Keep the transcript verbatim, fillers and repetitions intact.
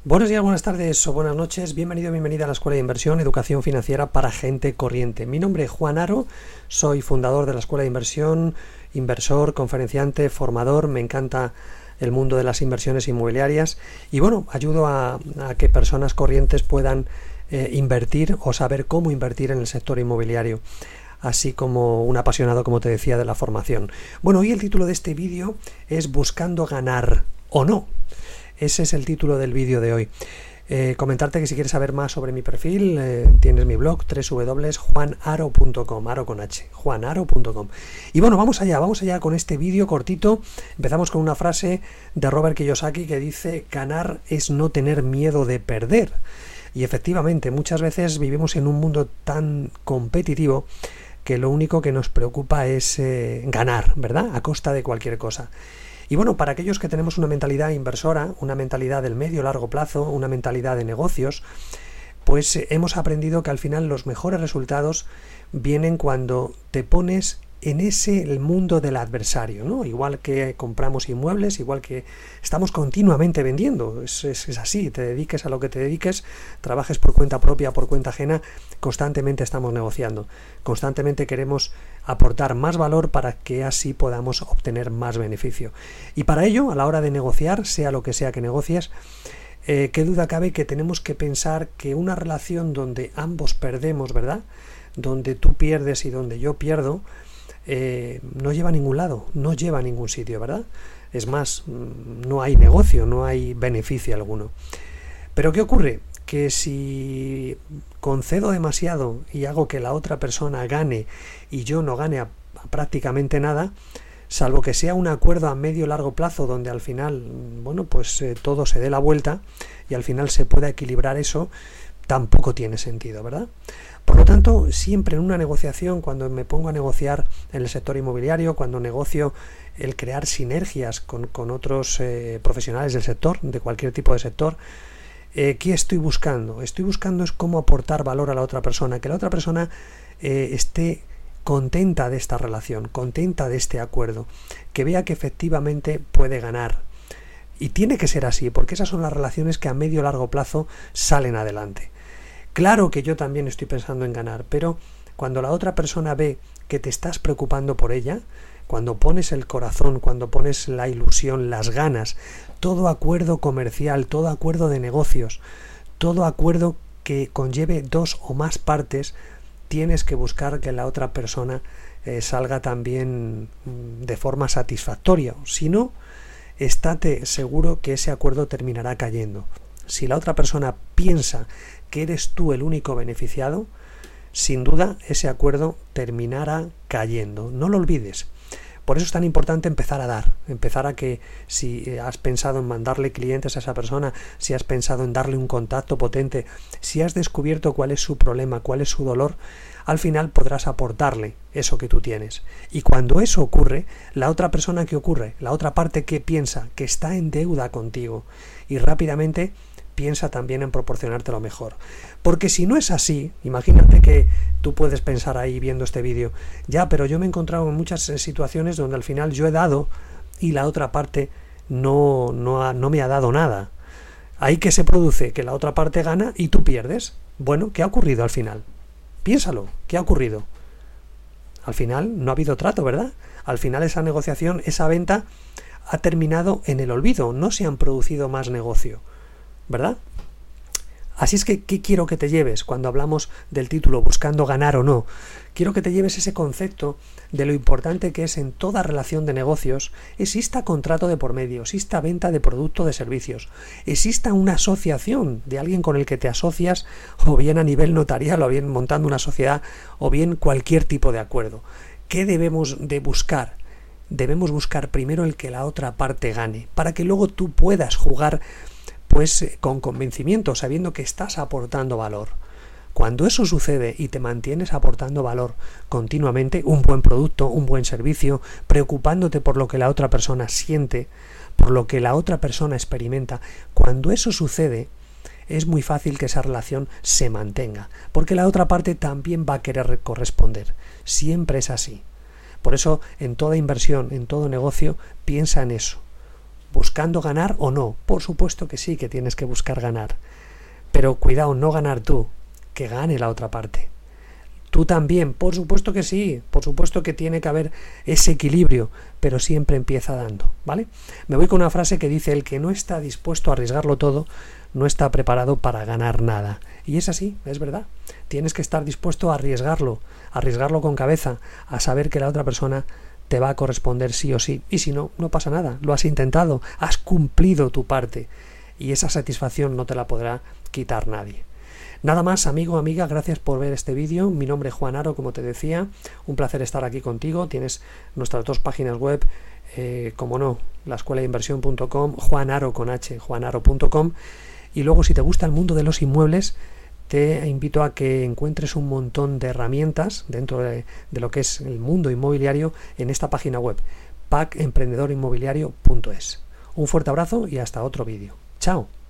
Buenos días, buenas tardes o buenas noches. Bienvenido, bienvenida a la Escuela de Inversión, Educación Financiera para Gente Corriente. Mi nombre es Juan Aro, soy fundador de la Escuela de Inversión, inversor, conferenciante, formador. Me encanta el mundo de las inversiones inmobiliarias y bueno, ayudo a, a que personas corrientes puedan eh, invertir o saber cómo invertir en el sector inmobiliario, así como un apasionado, como te decía, de la formación. Bueno, hoy el título de este vídeo es Buscando ganar o no. Ese es el título del vídeo de hoy. Eh, comentarte que si quieres saber más sobre mi perfil, eh, tienes mi blog doble u doble u doble u punto juan aro punto com, aro con h, juan aro punto com. Y bueno, vamos allá, vamos allá con este vídeo cortito. Empezamos con una frase de Robert Kiyosaki que dice: ganar es no tener miedo de perder. Y efectivamente, muchas veces vivimos en un mundo tan competitivo que lo único que nos preocupa es eh, ganar, ¿verdad? A costa de cualquier cosa. Y bueno, para aquellos que tenemos una mentalidad inversora, una mentalidad del medio largo plazo, una mentalidad de negocios, pues eh, hemos aprendido que al final los mejores resultados vienen cuando te pones en ese el mundo del adversario, ¿no? Igual que compramos inmuebles, igual que estamos continuamente vendiendo, es, es, es así, te dediques a lo que te dediques, trabajes por cuenta propia, por cuenta ajena, constantemente estamos negociando, constantemente queremos aportar más valor para que así podamos obtener más beneficio. Y para ello, a la hora de negociar, sea lo que sea que negocies, eh, qué duda cabe que tenemos que pensar que una relación donde ambos perdemos, ¿verdad?, donde tú pierdes y donde yo pierdo, Eh, no lleva a ningún lado, no lleva a ningún sitio, ¿verdad? Es más, no hay negocio, no hay beneficio alguno. Pero ¿qué ocurre? Que si concedo demasiado y hago que la otra persona gane y yo no gane a, a prácticamente nada, salvo que sea un acuerdo a medio largo plazo donde al final, bueno, pues eh, todo se dé la vuelta y al final se pueda equilibrar eso, tampoco tiene sentido, ¿verdad? Por lo tanto, siempre en una negociación, cuando me pongo a negociar en el sector inmobiliario, cuando negocio el crear sinergias con, con otros eh, profesionales del sector, de cualquier tipo de sector, eh, ¿qué estoy buscando? Estoy buscando es cómo aportar valor a la otra persona, que la otra persona eh, esté contenta de esta relación, contenta de este acuerdo, que vea que efectivamente puede ganar. Y tiene que ser así, porque esas son las relaciones que a medio o largo plazo salen adelante. Claro que yo también estoy pensando en ganar, pero cuando la otra persona ve que te estás preocupando por ella, cuando pones el corazón, cuando pones la ilusión, las ganas, todo acuerdo comercial, todo acuerdo de negocios, todo acuerdo que conlleve dos o más partes, tienes que buscar que la otra persona eh, salga también de forma satisfactoria. Si no, estate seguro que ese acuerdo terminará cayendo. Si la otra persona piensa que eres tú el único beneficiado, sin duda ese acuerdo terminará cayendo. No lo olvides. Por eso es tan importante empezar a dar, empezar a que si has pensado en mandarle clientes a esa persona, si has pensado en darle un contacto potente, si has descubierto cuál es su problema, cuál es su dolor, al final podrás aportarle eso que tú tienes. Y cuando eso ocurre, la otra persona que ocurre, la otra parte que piensa que está en deuda contigo y rápidamente piensa también en proporcionarte lo mejor. Porque si no es así, imagínate que tú puedes pensar ahí viendo este vídeo, ya, pero yo me he encontrado en muchas situaciones donde al final yo he dado y la otra parte no, no, ha, no me ha dado nada. Ahí que se produce que la otra parte gana y tú pierdes. Bueno, ¿qué ha ocurrido al final? Piénsalo, ¿qué ha ocurrido? Al final no ha habido trato, ¿verdad? Al final esa negociación, esa venta ha terminado en el olvido, no se han producido más negocio, ¿verdad? Así es que, ¿qué quiero que te lleves cuando hablamos del título Buscando ganar o no? Quiero que te lleves ese concepto de lo importante que es en toda relación de negocios exista contrato de por medio, exista venta de producto o de servicios, exista una asociación de alguien con el que te asocias, o bien a nivel notarial, o bien montando una sociedad, o bien cualquier tipo de acuerdo. ¿Qué debemos de buscar? Debemos buscar primero el que la otra parte gane, para que luego tú puedas jugar pues con convencimiento, sabiendo que estás aportando valor. Cuando eso sucede y te mantienes aportando valor continuamente, un buen producto, un buen servicio, preocupándote por lo que la otra persona siente, por lo que la otra persona experimenta, cuando eso sucede, es muy fácil que esa relación se mantenga, porque la otra parte también va a querer corresponder. Siempre es así. Por eso, en toda inversión, en todo negocio, piensa en eso. ¿Buscando ganar o no? Por supuesto que sí, que tienes que buscar ganar. Pero cuidado, no ganar tú, que gane la otra parte. Tú también, por supuesto que sí, por supuesto que tiene que haber ese equilibrio, pero siempre empieza dando, ¿vale? Me voy con una frase que dice: el que no está dispuesto a arriesgarlo todo, no está preparado para ganar nada. Y es así, es verdad. Tienes que estar dispuesto a arriesgarlo, a arriesgarlo con cabeza, a saber que la otra persona te va a corresponder sí o sí. Y si no, no pasa nada, lo has intentado, has cumplido tu parte, y esa satisfacción no te la podrá quitar nadie. Nada más, amigo, amiga, gracias por ver este vídeo. Mi nombre es Juan Aro, como te decía, un placer estar aquí contigo. Tienes nuestras dos páginas web, eh, como no, la escuela de inversión punto com, juanaro con h, juanaro punto com, y luego, si te gusta el mundo de los inmuebles, te invito a que encuentres un montón de herramientas dentro de, de lo que es el mundo inmobiliario en esta página web, pac emprendedor inmobiliario punto es. Un fuerte abrazo y hasta otro vídeo. Chao.